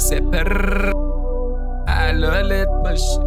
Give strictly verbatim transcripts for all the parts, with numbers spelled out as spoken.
سپر حلالت باشه.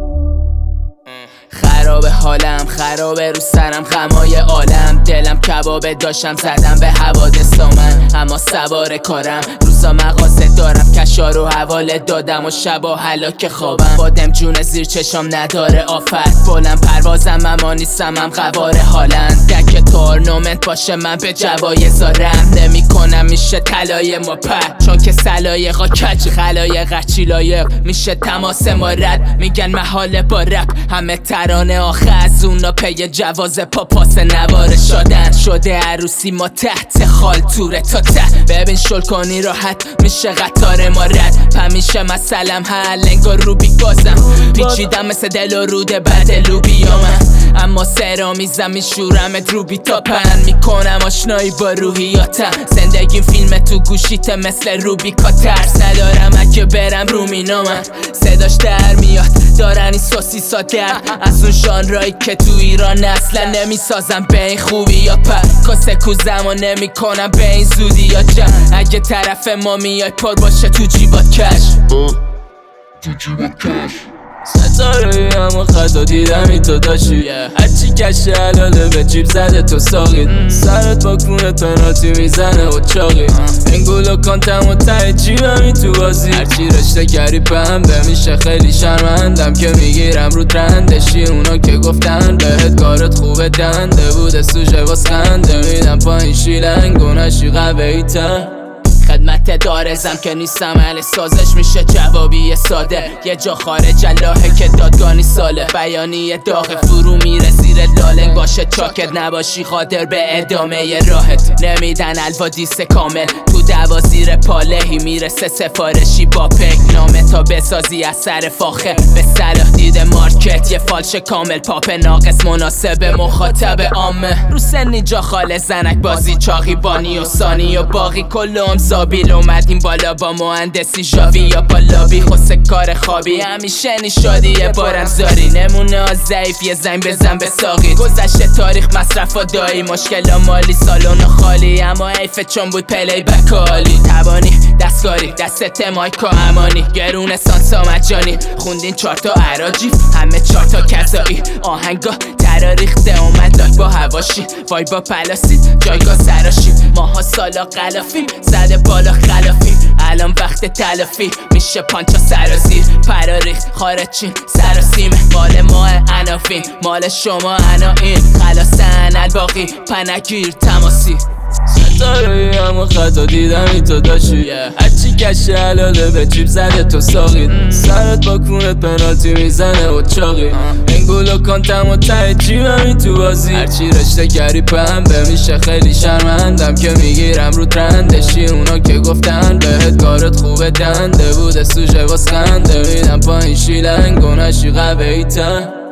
خراب حالم، خرابه رو سرم غمای عالم، دلم کبابه داشتم زدم به حوادث من، اما سوار کارم روزا مقاصد دارم، کشار و حواله دادم و شبا هلاک خوابم، بادم جون زیر چشام نداره آفت، بلند پروازم اما نیستم هم قوار حالن، دک تورنمنت باشه من به جوایز رم نمی کنم، میشه طلای ما پر چون که سلایقا کج، خلایق چیلایق میشه تماس ما رد، میگن محاله با رپ همه ترانه آخه از اونا پی جواز پاپاس نواره شدن، شده عروسی ما تحت خال توره تا ته، ببین شل کنی راحت میشه قطار ما رد، همیشه مسلم حل انگار روبی بازم، پیچیدم مثل دل و روده بعد لوبیا من، اما سرامیزم میشورم روبی تا پن، میکنم آشنایی با روحیاتم، زندگیم فیلم تو گوشیت مثل روبیکا، ترس ندارم اگه برم رو مینا من، صداش در میاد دارن این سوسیسا در از اون ژانرایی که تو ایران اصلا نمیسازم به این خوبی یا پر، کاسه کوزم و نمی کنم به این زودی یا جمع، اگه طرف ما میای پر باشه تو جیبات کش تو جیبات کش، ستاره اما خدا دیدم ای تو داشتی، هرچی کشه حلاله به جیب زده تو ساقید، سرت با کونت پنالتی میزنه و چاقی، این گلو کانتم و ته جیبم ای تو بازی، هرچی رشته کردی پنبه میشه خیلی شرمندم که میگیرم رو ترندشی، اونا که گفتن بهت کارت خوبه دنده بوده سوژه واس خنده، میدم پایین شیلنگ و نشی قبه ایتن، خدمت دارزم که نیستم اهل سازش، میشه جوابی ساده یه جا خارج اللهه که دادگانی ساله، بیانی داغ فرو میره زیر لالنگ باشه چاکت، نباشی قادر به ادامه راحت، نمیدن الوادیس کامل تو دوا زیر پالهی، میرسه سفارشی با پک نامه تا بسازی از سر فاخه، به صلاح دیده مارکت یه فالش کامل، پاپ ناقص مناسب مخاطب عامه، رو سنی جا خاله زنک بازی چاقی بانی و سانی و باقی کلهم زابیل، اومدیم بالا با مهندسی ژاوی یا با لابی، خسته کار خوابی همیشه نشادی یه بارم زاری، نمونه ها ضعیف یه زنگ بزن به ساقی، گذشته تاریخ مصرف و دایی مشکل مالی سالن خالی، اما ایفه چون بود پلی بکالی، تبانی دستکاری دستت مایکا امانی، گرون سانسا مجانی، خوندین چارتا عراجی همه چارتا کذایی، آهنگا درا ریخته اومد لاک با هواشی، وای با پلاسید جایگاه سراشی، ماها سالا غلافی زده بالا خلافی، الان وقت تلافی میشه پانچا سرازیر، پراریخ خارج چین سراسیمه، مال ما عناوین مال شما عناین، خلاصن الباقی پنگیر تماسی، ستاره اما خطا دیدم ای تو داشتی، هرچی کشه حلاله به جیب زده تو ساقید، سرت با کونت پنالتی میزنه و چاقی، این گلو کانتم و ته جیبم ای تو بازی، هرچی رشته کردی پنبه میشه خیلی شرمندم که میگیرم رو ترندشی، اونا که گفتن بهت کارت خوبه دنده بوده سوژه واس خنده، میدم پایین شیلنگ و نشی قبه ایتن.